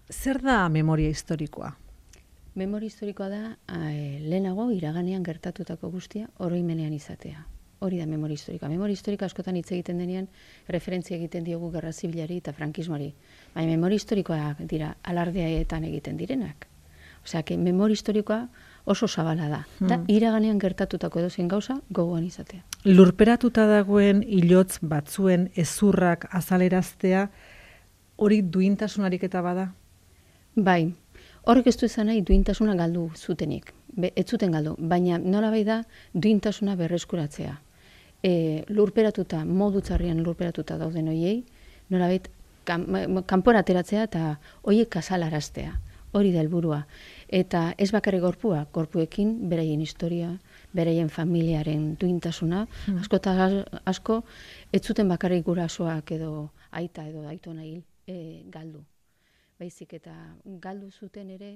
Zer da memoria historikoa? Memoria historikoa da lehenago iraganean gertatutako guztia oroimenean izatea. Hori da memoria historikoa. Memoria historikoa askotan hitz egiten denean referentzia egiten diogu gerra zibilari eta frankismoari. Baina memoria historikoa dira alardeetan egiten direnak. Osea, memoria historikoa oso zabala da. Da iraganean gertatutako edozein gauza gogoan izatea. Lurperatuta dagoen ilotz batzuen ezurrak azaleraztea hori duintasunarik eta bada? Bai, horrek ez du izan nahi duintasuna galdu zutenik. Ez zuten galdu, baina nolabait da duintasuna berreskuratzea. Lurperatuta, modu txarrian lurperatuta dauden hoiei, nolabait kanpora ateratzea eta hoiek azalaraztea. Hori da helburua. Eta ez bakarrik gorpuekin beraien historia, beraien familiaren duintasuna, asko eta asko ez zuten bakarrik gurasoak edo aita edo aitona hil galdu. Baizik eta galdu zuten ere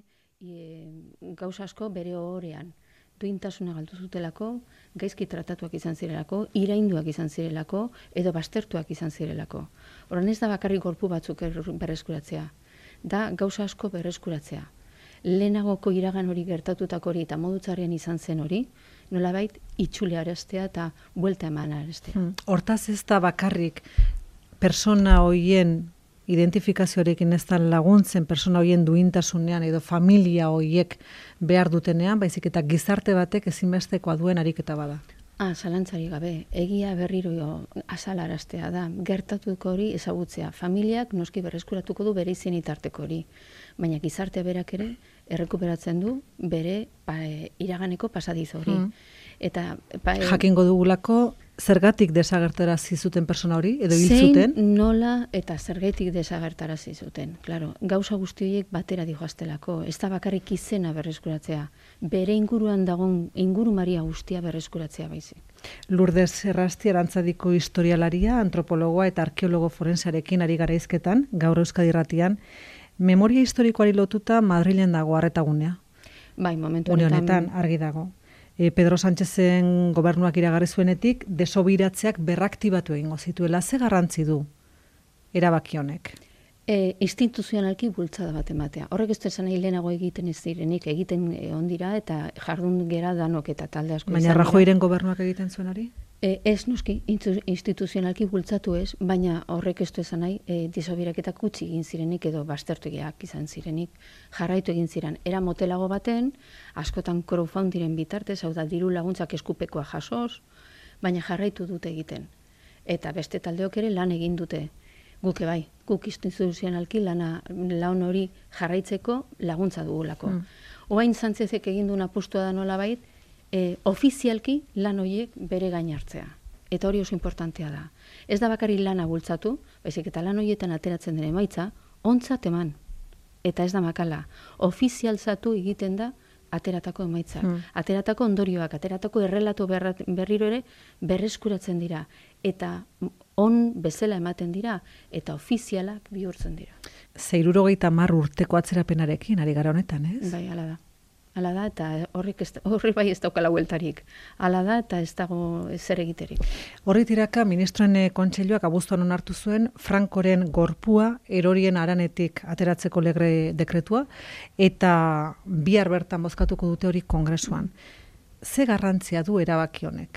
gauza asko bere ohorean. Duintasuna galdu zutelako, gaizki tratatuak izan zirelako, irainduak izan zirelako, edo baztertuak izan zirelako. Horren ez da bakarrik gorpu batzuk berreskuratzea. Da gauza asko berreskuratzea. Lehenagoko iragan hori gertatutako hori eta modu txarrean izan zen hori, nolabait itxulearaztea eta buelta emanaraztea. Hortaz ez da bakarrik persona horien identifikazioarekin ez da laguntzen persona horien duintasunean edo familia horiek behar dutenean, baizik eta gizarte batek ezinbestekoa duen ariketa bada. Zalantzari gabe, egia berriro azalaraztea da, gertatuko hori ezagutzea. Familiak noski berreskuratuko du bere izen itarteko hori, baina gizartea berak ere errekuperatzen du bere iraganeko pasadizo hori. Jakingo dugulako zergatik desagertarazi zuten persona hori edo hil zuten? Zein, nola eta zergatik desagertarazi zuten. Claro, gauza guzti horiek batera dijoaztelako, ez da bakarrik izena berreskuratzea, bere inguruan dagoen ingurumaria guztia berreskuratzea baizik. Lourdes Errasti Arantzadiko historialaria, antropologoa eta arkeologo forensearekin ari gara hizketan, gaur Euskadi Irratian, memoria historikoari lotuta Madrilen dago arretagunea. Bai, momentu honetan argi dago. Pedro Sánchezen gobernuak iragarri zuenetik desobiratzeak berraktibatu egingo zituela. Ze garrantzi du erabaki honek? Instituzionalki bultzada bat ematea. Horrek ez du esan nahi lehenago egiten ez direnik, egiten ondira eta jardun gera danok eta talde asko. Baina Rajoyren gobernuak egiten zuen hori? Ez noski, instituzionalki bultzatu ez, baina horrek ez du esan nahi desobiraketak gutxi egin zirenik edo baztertuak izan zirenik, jarraitu egin ziren. Era motelago baten, askotan crowdfundiren bitartez, hau da diru laguntzak eskupekoa jasoz, baina jarraitu dute egiten. Eta beste taldeok ere lan egin dute. Guke bai, guk instituzionalki lan hori jarraitzeko laguntza dugulako. Oain Sánchezek egin duen apustua da nolabait, ofizialki lan horiek bere gain hartzea. Eta hori oso importantea da. Ez da bakarrik lana bultzatu, baizik eta lan horietan ateratzen den emaitza, ontzat eman. Eta ez da makala. Ofizialzatu egiten da ateratako emaitza. Ateratako ondorioak, ateratako errelato berriro ere berreskuratzen dira. Eta on bezala ematen dira, eta ofizialak bihurtzen dira. 60 urteko atzerapenarekin ari gara honetan, ez? Bai, hala da. Hala da, eta horri bai ez daukala hueltarik. Hala da, eta ez dago zer egiterik. Horri tiraka, ministroen kontseiluak abuztuan onartu zuen Frankoren gorpua erorien haranetik ateratzeko lege dekretua, eta bihar bertan bozkatuko dute hori kongresuan. Ze garrantzia du erabaki honek?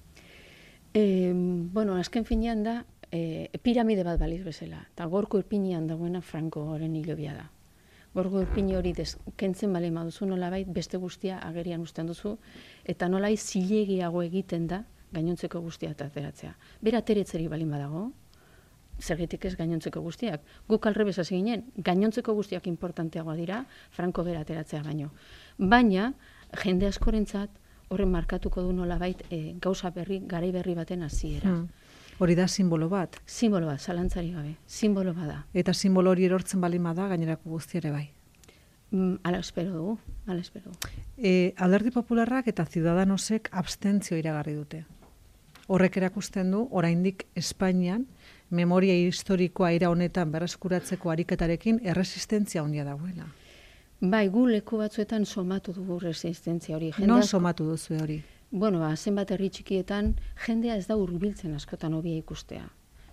Azken finean da, piramide bat baliz bezala, eta gorko erpinean dagoena Frankoren hilobia da. Gorgo erpini hori kentzen bale maduzu nolabait beste guztia agerian usten duzu, eta nolai zilegiago egiten da gainontzeko guztia ateratzea. Bera ateretzeri balin badago, zergetik ez gainontzeko guztiak. Guk alrebez hasi ginen, gainontzeko guztiak importanteagoa dira, Franko bera ateratzea baino. Baina, jende askorentzat horren markatuko du nolabait gauza berri, garai berri baten hasiera. Hori da simbolo bat? Simbolo bat, zalantzari gabe. Simbolo bada. Eta simbolo hori erortzen balin bada gainerako guztiare bai? Ala espero dugu, ala espero dugu. Alderdi Popularrak eta Ciudadanosek abstentzio iragarri dute. Horrek erakusten du, oraindik Espainian, memoria historikoa era honetan berreskuratzeko ariketarekin erresistentzia handia dagoela. Bai, gu leku batzuetan somatu dugu resistentzia hori. Non somatu duzu hori? Zenbat herri txikietan jendea ez da hurbiltzen askotan hobia ikustea.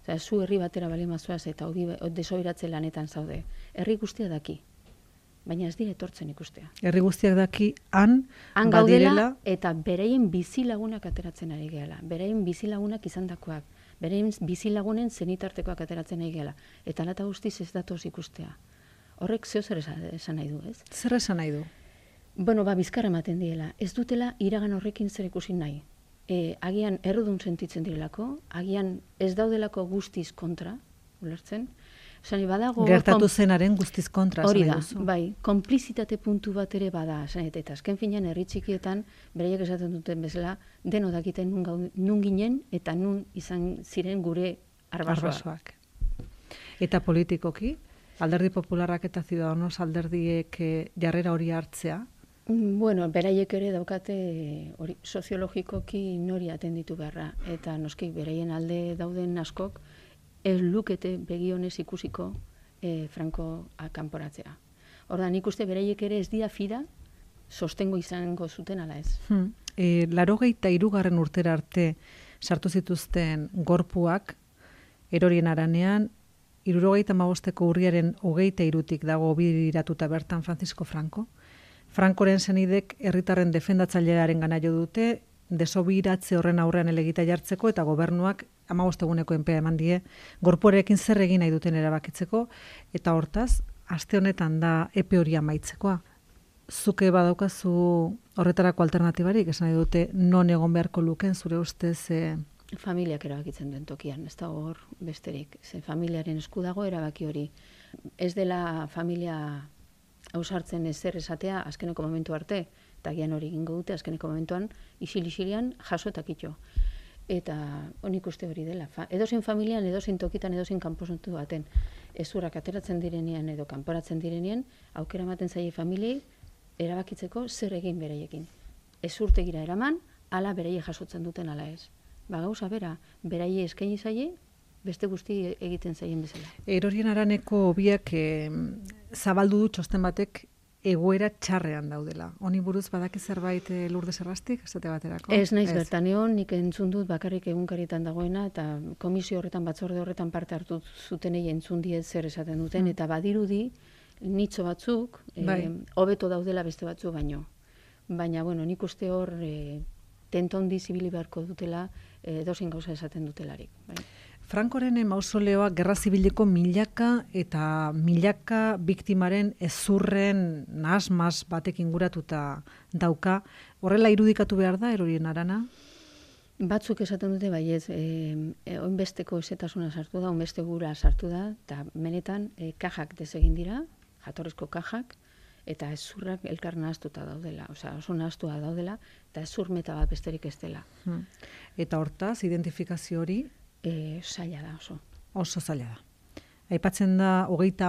Osea, zu herri batera bali mazoaz eta desoberatze lanetan zaude. Herri guztia daki. Baina ez dire etortzen ikustea. Herri guztiak daki han gaudela badirela eta beraien bizilagunak ateratzen ari gehala. Beraien bizilagunak izandakoak. Beraien bizilagunen zenitartekoak ateratzen ari gehala. Eta alata guztiz ez datoz ikustea. Horrek zeo zer esan nahi du, ez? zer esan nahi du? Bueno, bizkarra ematen diela. Ez dutela iragan horrekin zer ikusi nahi. Agian errudun sentitzen direlako, agian ez daudelako guztiz kontra, ulertzen? Badago, gertatu zenaren guztiz kontra. Hori da, bai, konplizitate puntu bat ere bada, eta azken finean herri txikietan, beraiek esaten duten bezala, deno dakiten nun ginen eta nun izan ziren gure arbasoak. Eta politikoki, Alderdi Popularrak eta Ciudadanos alderdiek jarrera hori hartzea? Bueno, beraiek ere daukate hori soziologikoki nori atenditu beharra, eta noski beraien alde dauden askok, ez lukete begionez ikusiko Franco kanporatzea. Orda, nik uste beraiek ere ez dira fida, sostengo izango zuten ala ez. 83. urtera arte sartu zituzten gorpuak, Erorien Haranean, 75. urriaren 23. dago biratuta bertan Francisco Franco. Francoren senidek herritarren defendatzailearen gana jo dute, desobiratze horren aurrean elegita jartzeko eta gobernuak 15 eguneko enpea eman die, gorpuarekin zer egin nahi duten erabakitzeko, eta hortaz, aste honetan da epe hori amaitzekoa. Zuke badaukazu horretarako alternatibarik, esan nahi dute non egon beharko luken, zure ustez... Familiak erabakitzen duen tokian, ez da hor besterik. Familiaren esku dago erabaki hori. Ez dela familia ausartzen ezer esatea azkeneko momentu arte, eta gian hori egingo dute azkeneko momentuan, isil-isilian jaso eta kitxo. Eta honik uste hori dela. Edozein familian, edozein tokitan, edozein kanposuntu baten. Ezurak ateratzen direnean edo kanporatzen direnean, aukera ematen zaie familiei erabakitzeko zer egin beraiekin. Ezurtegira eraman, ala beraie jasotzen duten ala ez. Gauza bera, beraie eskaini zaie, beste guzti egiten zaien bezala. Erorien Haraneko biak zabaldu du txosten batek egoera txarrean daudela. Honi buruz badaki zerbait Lourdes Errastik, esate baterako? Ez naiz bertan egon, nik entzun dut bakarrik egunkarietan dagoena, eta komisio horretan, batzorde horretan parte hartu zutenei entzun diet zer esaten duten, eta badirudi nitxo batzuk, hobeto daudela beste batzuk baino. Baina, bueno, nik uste hor tentondi zibili beharko dutela, edozein gauza esaten dutelarik. Francoren mausoleoa gerra zibileko milaka eta milaka biktimaren ezurren nahasmaz batek inguratuta dauka. Horrela irudikatu behar da, Erorien Harana? Batzuk esaten dute baiez, oinbesteko ezetasuna sartu da, oinbeste gura sartu da, eta benetan kajak desegin dira, jatorrizko kajak, eta ezurrak elkar nahaztuta daudela, oso nahaztua daudela, eta ezur meta bat besterik ez dela. Eta hortaz, identifikazio hori? Zaila da oso. Oso zaila da. Aipatzen da,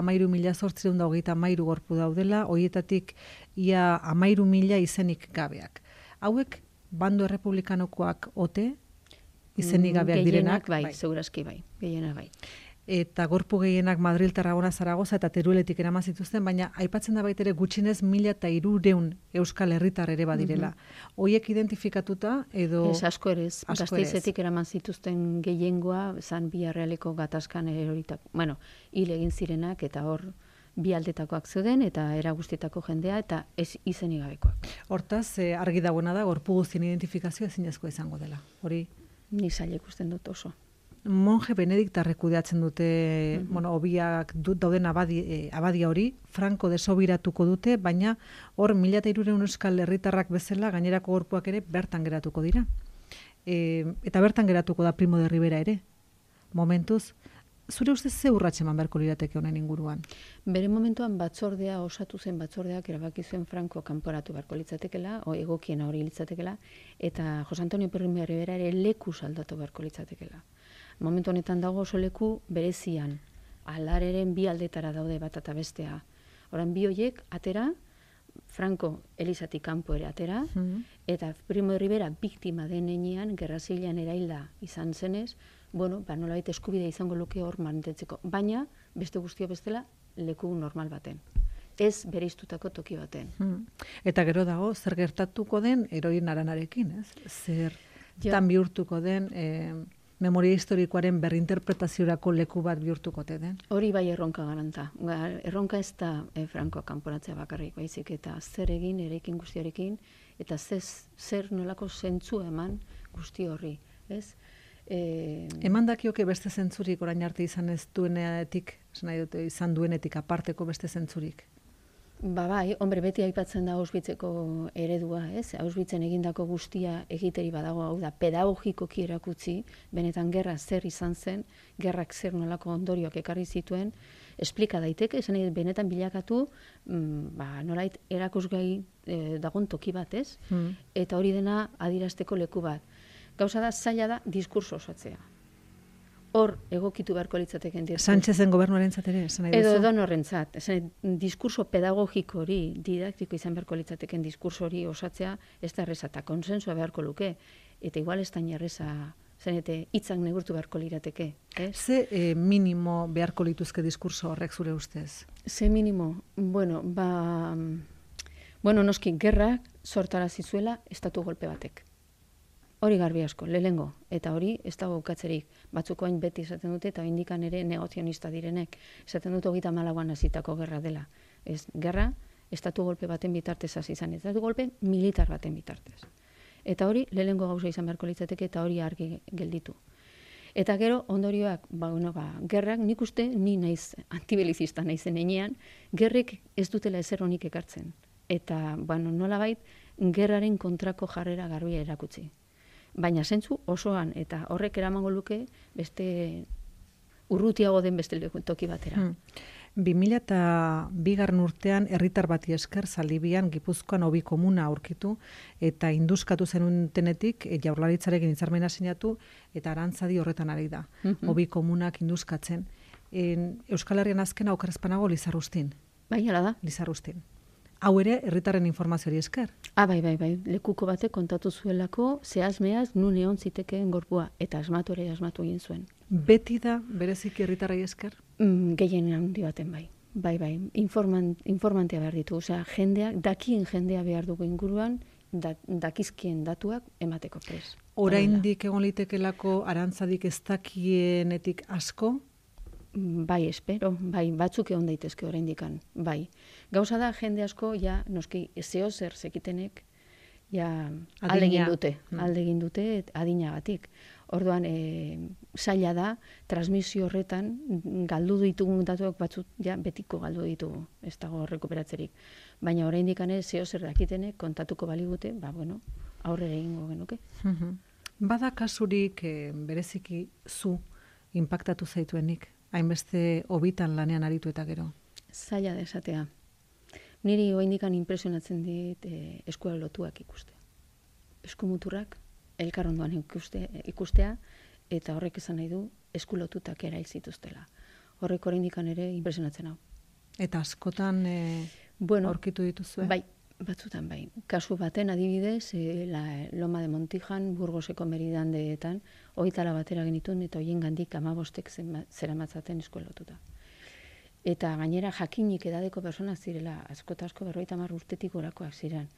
33.813 gorpu daudela, horietatik ia 13.000 izenik gabeak. Hauek, bando errepublikanokoak ote, izenik gabeak direnak? Bai, segurazki bai, gehienak bai. Eta gorpu gehienak Madril, Tarragona, Zaragoza eta Terueletik eraman zituzten, baina aipatzen da baitere gutxinez 1.300 euskal herritar ere badirela. Hoiek identifikatuta edo... Ez asko ere, Gasteizetik eraman zituzten gehiengoa, zan Biarrealeko gatazkan eroritak, hil egin zirenak eta hor bi aldetakoak zeuden eta era guztietako jendea eta ez izenik gabekoak. Hortaz, argi dagoena da, gorpu guztien identifikazioa ezinezkoa izango dela. Hori? Ni zaila ikusten dut oso. Monje Benediktarrek kudeatzen dute, obiak dauden abadia hori, Franco desobiratuko dute, baina hor 1.300 euskal herritarrak bezala gainerako gorpuak ere bertan geratuko dira. Eta bertan geratuko da Primo de Rivera ere. Momentuz, zure ustez ze urrats eman beharko lirateke honen inguruan? Bere momentuan batzordea osatu zen batzordeak erabaki zuen Franco kanporatu beharko litzatekela, egokiena hori litzatekela, eta Jose Antonio Primo de Rivera ere lekuz aldatu beharko litzatekela. Momentu honetan dago oso leku berezian, alareren bi aldetara daude bat eta bestea. Horan bi horiek atera, Franco Elizatik kanpo ere atera, eta Primo de Rivera biktima denean, gerra zibilean erailda izan zenez, nolabait eskubidea izango luke hor mantentzeko. Baina, beste guztio bestela, leku normal baten. Ez bereiztutako toki baten. Eta gero dago, zer gertatuko den Erorien Haranarekin, ez? Zer tan bihurtuko den... memoria historikoaren berrinterpretaziorako leku bat bihurtuko te den? Hori bai erronka garanta. Erronka ez da Franco kanporatzea bakarrik, baizik eta zer egin erekin guztiarekin, eta zer nolako zentzu eman guzti horri, ez? Eman dakioke beste zentzurik orain arte izan ez duenetik, izan duenetik aparteko beste zentzurik? Bai, hombre, beti aipatzen da Auschwitzeko eredua, ez? Auschwitzen egindako guztia egiteri badago, hau da, pedagogikoki erakutsi, benetan gerra zer izan zen, gerrak zer nolako ondorioak ekarri zituen, esplika daiteke, esan benetan bilakatu, nolait erakusgai dagon toki bat, ez? Eta hori dena adierazteko leku bat. Gauza da, zaila da, diskurso osatzea. Hor egokitu beharko litzateken diskurso. Sánchezen gobernuarentzat ere, esan nahi duzu? Edo edonorrentzat. Diskurso pedagogiko hori, didaktiko izan beharko litzateken diskurso hori osatzea, ez da erreza, eta konsensua beharko luke. Eta igual ez da erreza, zenete, hitzak negurtu beharko lirateke. Ze minimo beharko lituzke diskurso horrek zure ustez? Ze minimo? Bueno, noski, gerrak sortarazi zuela estatu golpe batek. Hori garbi asko, lehengo, eta hori ez dago ukatzerik. Batzuk oain beti esaten dute, eta indikan ere negozionista direnek. Esaten dute 34an hasitako gerra dela. Ez, gerra, estatu golpe baten bitartez hasi izan, estatu golpe militar baten bitartez. Eta hori, lehengo gauza izan beharko litzateke, eta hori argi gelditu. Eta gero, ondorioak, gerrak, nik uste, ni naiz antibelizista naizen enean, gerrek ez dutela ezer honik ekartzen. Eta, nolabait, gerraren kontrako jarrera garbia erakutsi. Baina zentzu osoan, eta horrek eramango luke beste urrutiago den beste toki batera. 2002 urtean herritar bati esker Zaldibian Gipuzkoan hobi komuna aurkitu eta induskatu zenutenetik Jaurlaritzarekin hitzarmena sinatu eta Arantzadi horretan ari da. Hobi komunak induskatzen. Euskal Herrian azken aukerazpanago Lizarrustin. Bai, hala da. Lizarrustin. Hau ere, herritarren informazioari esker. Bai. Lekuko batek kontatu zuelako, zehaz-meaz, nun egon zitekeen gorpua, eta asmatu egin zuen. Beti da, bereziki herritarrei esker? Gehien handi baten bai. Bai. Informantea behar ditu. Osea, dakien jendea behar dugu inguruan, dakizkien datuak emateko prez. Oraindik egon litekelako Arantzadik ez dakienetik asko? Bai, espero, batzuk egon daitezke oraindikan, bai. Gauza da, jende asko, noski, zeo zer zekitenek, aldegin dute adinagatik. Orduan, zaila da, transmisio horretan, galdu ditugun datuak batzuk, betiko galdu ditugu, ez dago rekuperatzerik. Baina oraindikan zeo zer dakitenek, kontatuko baligute, aurrera egingo genuke. Bada kasurik bereziki zu inpaktatu zaituenik? Hainbeste hobitan lanean aritu eta gero? Zaila da esatea. Niri oraindikan impresionatzen dit eskuak lotuak ikuste. Eskumuturrak elkar ondoan ikustea eta horrek esan nahi du esku lotutak erail zituztela. Horrek oraindikan ere impresionatzen hau. Eta askotan aurkitu dituzue? Bai, batzutan bai. Kasu baten adibidez, Loma de Montijan, Burgoseko meridandeetan, 24 batera genituen eta hoien gandik 15 zeramatzaten eskuelotuta. Eta gainera jakinik edadeko personak zirela, asko 50 urtetik gorakoak ziren.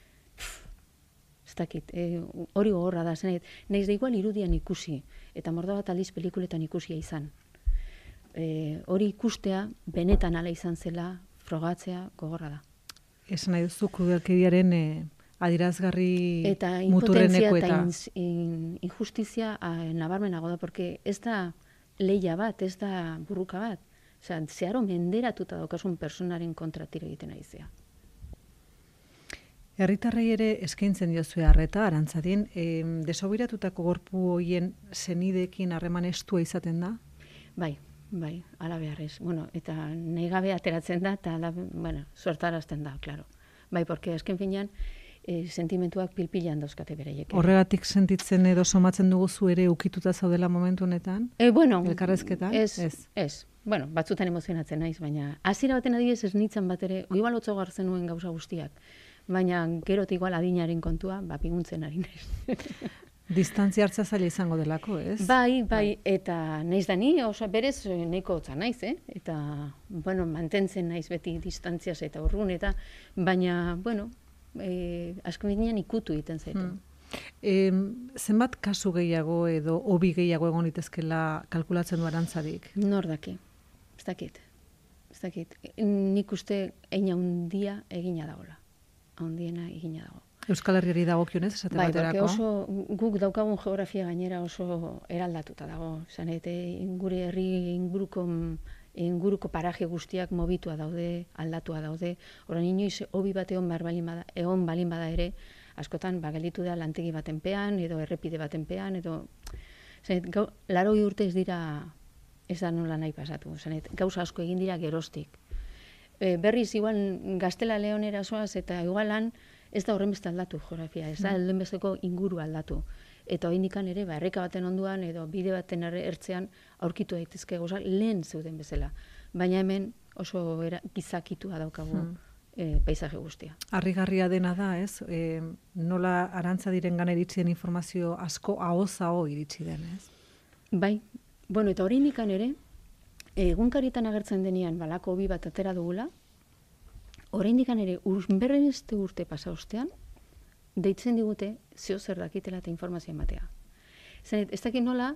Ez dakit, hori gogorra da, nahiz da igual irudian ikusi, eta morda bat aldiz pelikuletan ikusia izan. Hori ikustea, benetan ala izan zela, frogatzea gogorra da. Esan nahi duzu krudelkeriaren adirazgarri eta muturreneko eta injustizia nabarmenago da, porque ez da lehia bat, ez da burruka bat. Osea, zeharo menderatuta daukasun personaren kontra tiro egiten aizea. Herritarrei ere eskaintzen diozue arreta, Arantzadin, desobiratutako gorpu hoien senideekin harreman estua izaten da? Bai, ala beharrez. Eta nahi gabe ateratzen da, eta suertarazten da, klaro. Bai, porque esken finean, sentimentuak pilpilan dauzkate bereiek. Horregatik sentitzen edo somatzen dugu zu ere ukituta zaudela momentu honetan? Elkarrezketan? Ez. Batzutan emozionatzen naiz, baina hasiera baten adibidez ez nintzen bat ere, igual otzo gartzen nuen gauza guztiak, baina gerot igual adinaren kontua, piguntzen ari naiz. Distantzia hartza zaila izango delako, ez? Bai, eta naiz da ni, berez nahiko hotza naiz, eta, mantentzen naiz beti distantziaz eta urrun, eta, baina, asko ginean ikutu egiten zaitu. Zenbat kasu gehiago edo hobi gehiago egon litezkela kalkulatzen du Arantzadik? Nor daki, ez dakit. Nik uste hein handia egina dagoela. Handiena egina dago. Euskal Herriari dagokionez, esate baterako? Oso, guk daukagun geografia gainera oso eraldatuta dago. Zanete, gure herri inguruko paraje guztiak mobitua daude, aldatua daude. Horan inoiz, hobi bat egon balin bada ere, askotan gelditu da lantegi baten pean, edo errepide baten pean, edo... Zanet, 80 urte ez da nola nahi pasatu. Zanet, gauza asko egin dira geroztik. Berriz, igual, Gaztela Leonera zoaz, eta igualan, ez da horren beste aldatu geografia, ez da helduen besteko inguru aldatu. Eta hori nikan ere, erreka baten onduan, edo bide baten ertzean, aurkitu daitezke goza, lehen zeuden bezala. Baina hemen oso gizakitua daukagu paisaje guztia. Harrigarria dena da, ez? Nola Arantzadiren gana iritsi den informazio asko ahoz-aho iritsi den, ez? Bai, bueno, eta hori nikan ere, egunkaritan agertzen denean balako hobi bat atera dugula, oraindik ere berreste urte pasa ostean, deitzen digute zeo zer dakitela eta informazio ematea. Zenet, ez dakit nola,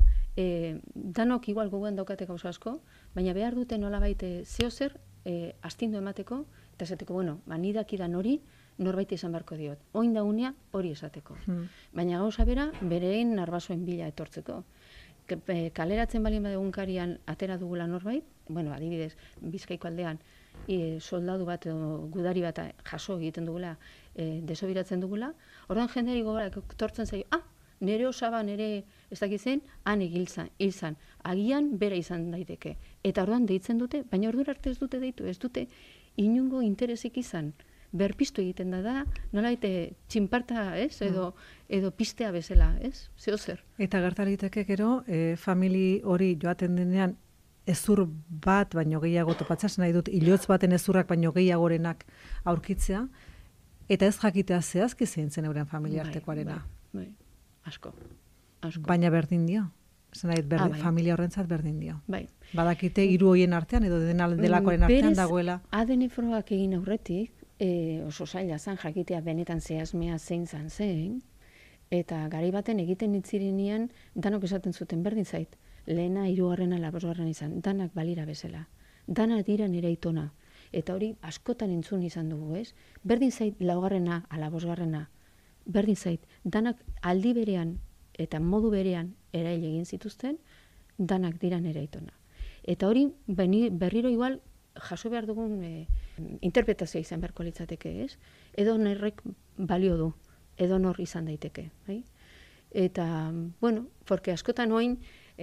danok igual gogoan daukate gauza asko, baina behar dute nola baite zeo zer astindu emateko, eta esateko, bueno, ni dakidan hori, norbait izan beharko diot. Oin da unea hori esateko. Baina gauza bera, bereen narbasoen bila etortzeko. Kaleratzen balin badegunkarian atera dugula norbait, bueno, adibidez, Bizkaiko aldean, soldadu bat edo gudari bat jaso egiten dugula, desobiratzen dugula, orduan jendeari gogora tortzen zaio, nere osaba, nere ez dakizen, han hilzan, agian bera izan daiteke. Eta orduan deitzen dute, baina ordura arte ez dute deitu, ez dute inungo interesik izan. Berpiztu egiten da, nola txinparta, ez? Edo pistea bezala, ez? Zeo zer. Eta gertaliteke gero, famili hori joaten denean, ezur bat baino gehiago topatzea, nahi dut, ilotz baten ezurrak baino gehiagorenak aurkitzea, eta ez jakitea zehazki zein zen euren familiartekoarena. Bai, asko. Baina berdin dio. Nahi, familia horrentzat berdin dio. Bai. Badakite hiru hoien artean, edo delakoren artean dagoela. ADN frogak egin aurretik, oso zaila zan jakitea benetan zehazmea zein zen, eta gari baten egiten itzirenean danok esaten zuten berdin zait. Lehena, hirugarrena, labosgarrena izan, danak balira bezala. Dana dira nire aitona. Eta hori askotan entzun izan dugu, ez? Berdin zait laugarrena, alabosgarrena. Berdin zait, danak aldi berean eta modu berean erail egin zituzten, danak dira nire aitona. Eta hori berriro igual jaso behar dugun interpretazioa izan beharko litzateke, ez? Edo norrek balio du, edo nor izan daiteke. Bai? Eta, bueno, porque askotan oin,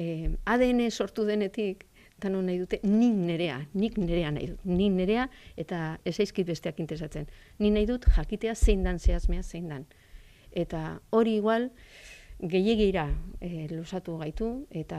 ADN sortu denetik, dano nahi dute, nik nerea nahi dut. Nik nerea eta ez aizkit besteak interesatzen. Nik nahi dut jakitea zein dan, zehazmea zein dan. Eta hori igual, gehiagira luzatu gaitu, eta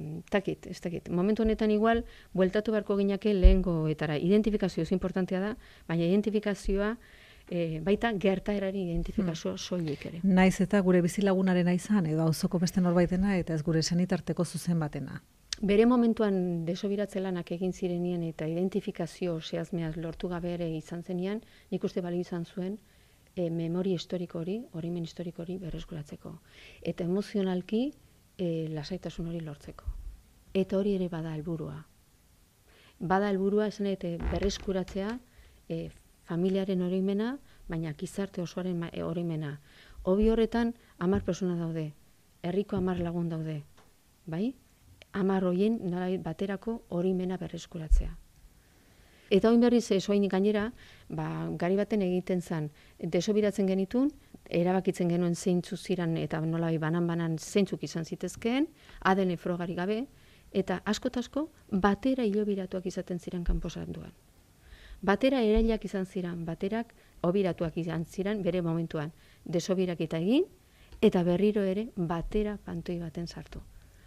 ez dakit. Momentu honetan igual, bueltatu beharko gineke lehengoetara. Identifikazioa ez importantea da, baina identifikazioa baita gertaerari identifikazio soilik ere. Naiz eta gure bizilagunarena izan, edo auzoko beste norbaitena, eta ez gure senitarteko zuzen batena. Bere momentuan desobiratze lanak egin zirenien eta identifikazio zehazmeaz lortu gabe ere izan zenian, nik uste balio izan zuen memoria historiko hori, orimen historiko hori berreskuratzeko. Eta emozionalki lasaitasun hori lortzeko. Eta hori ere bada helburua. Bada helburua esan eta berreskuratzea familiaren orimena, baina gizarte osoaren orimena. Hobi horretan 10 pertsona daude, herriko 10 lagun daude, bai? 10 horien baterako orimena berreskuratzea. Eta oin berriz soinik gainera, gari baten egiten zen, desobiratzen genitun, erabakitzen genuen zeintzu ziran eta nolai banan-banan zeintzuk izan zitezkeen, ADN frogari gabe, eta asko batera hilobiratuak izaten ziren kanposantuan. Batera erailak izan ziren, baterak obiratuak izan ziren bere momentuan. Desobiraketa egin, eta berriro ere batera pantoi baten sartu.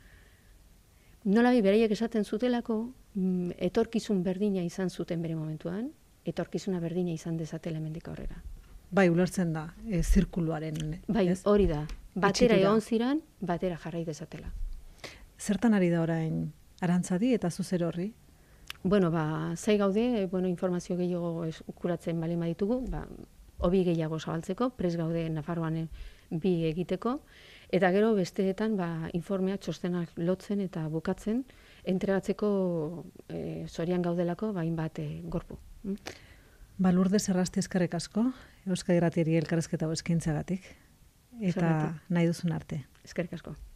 Nolabi bereiek esaten zutelako, etorkizun berdina izan zuten bere momentuan, etorkizuna berdina izan dezatela hemendik aurrera. Bai, ulertzen da, zirkuluaren. Bai, hori da. Batera egon ziren, batera jarrai dezatela. Zertan ari da orain Arantzadi eta zuzer horri? Bueno, zai gaude, informazio gehiago kuratzen balin baditugu, hobi gehiago zabaltzeko, prest gaude Nafarroan bi egiteko, eta gero besteetan informeak txostenak lotzen eta bukatzen, entregatzeko zorian gaudelako hainbat gorpu. Lourdes Errasti eskerrik asko, Euskadi Irratiari elkarrizketa hau eskaintzagatik, eta nahi duzun arte. Eskerrik asko.